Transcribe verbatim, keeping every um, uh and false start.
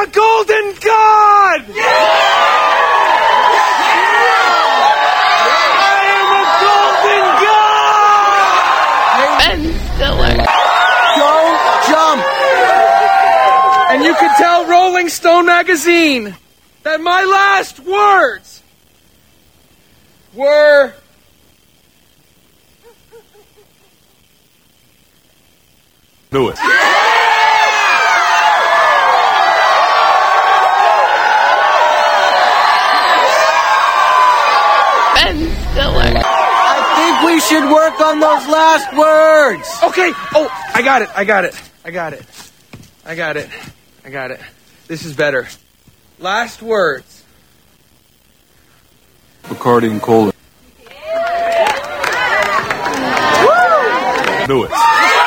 a golden god! I am a golden god! Ben Stiller. Don't jump! And you can tell Rolling Stone magazine that my last words were... Do it. Ben Stiller. I think we should work on those last words. Okay. Oh, I got it. I got it. I got it. I got it. I got it. This is better. Last words. Bacardi and cola. Do it.